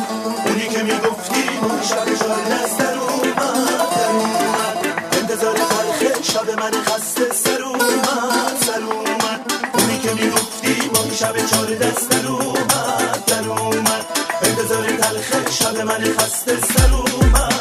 اونی که میگفتی اون شب چار دست در اومد انتظار تلخ شب من خسته سر اومد اونی که میگفتی اون شب چار دست در اومد انتظار تلخ شب من خسته سر اومد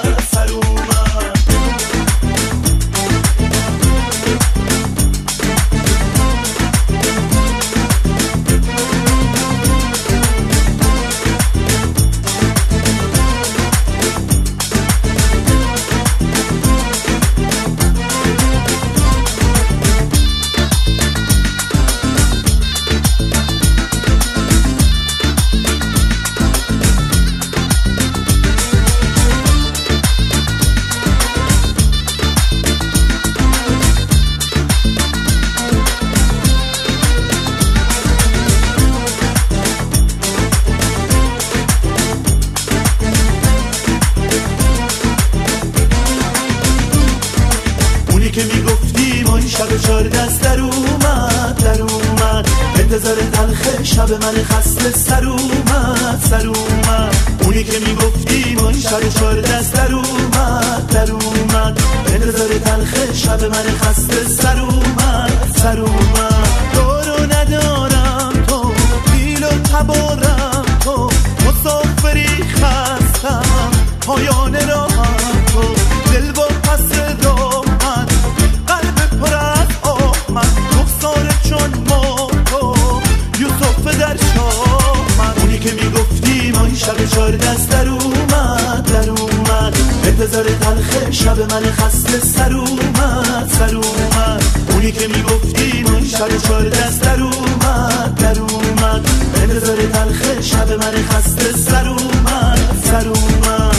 که میگفتی ما این شب چار دست در اومد انتظار تلخ شب من خسته سر اومد اونی که میگفتی ما این شب چار دست در اومد انتظار تلخ شب من خسته سر اومد تو رو ندارم تو دیل و تبارم تو مسافری خستم پایان راهم تو دل با پس راحت قلب پر از آمد رخساره چون ما تو یوسف در شامد اونی که میگفتی ما این شب چار دست در اومد انتظار تلخ شب من خسته سر اومد اونی که میگفتی ما این شب چار دست در اومد انتظار تلخ شب من خسته سر اومد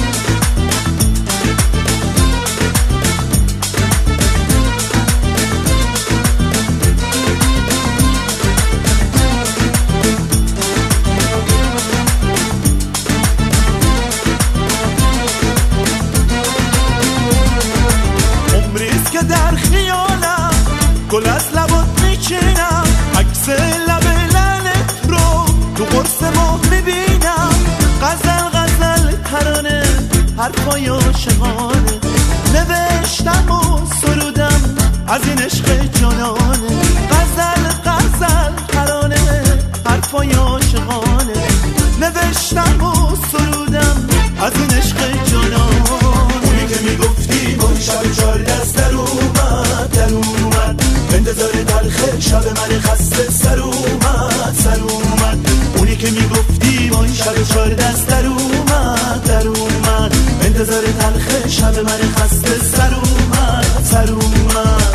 در خیالم گل از لبات میچینم عکس لب لعنت رو تو قرص ماه میبینم غزل ترانه حرفای عاشقانه نوشتم و سرودم از این عشق جانانه غزل ترانه حرفای عاشقانه نوشتم و سرودم از این عشق جانانه اونی که میگفتی با این شب چار دست در اومد انتظار تلخ شب من خسته سر اومد اونی که میگفتی با این شب چار دست در اومد انتظار تلخ شب من خسته سر اومد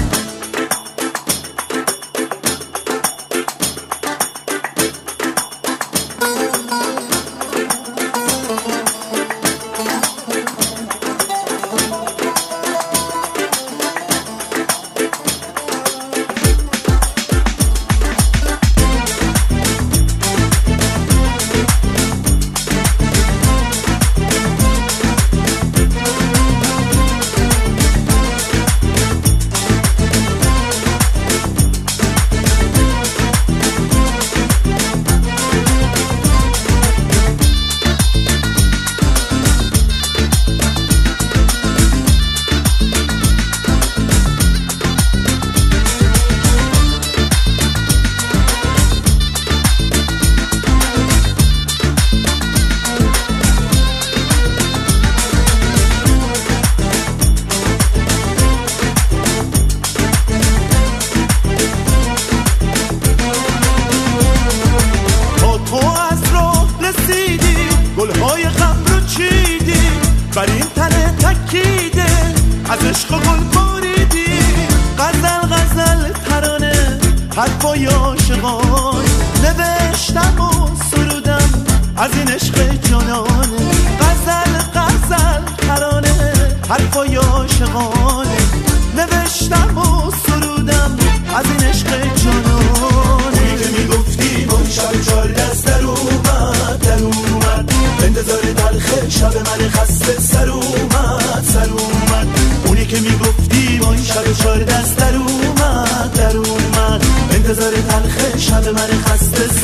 بر این تنه تکیده از عشق و گل باریدی غزل ترانه حرفای عاشقانه نوشتم و سرودم از این عشق جانانه غزل ترانه حرفای عاشقانه نوشتم و سرودم از این عشق جانانه که میگفتی با این شب چار دست در اومد انتظار تلخ شب من خسته سر اومد اونی که میگفتی با این شب چار دست در اومد انتظار تلخ شب من خسته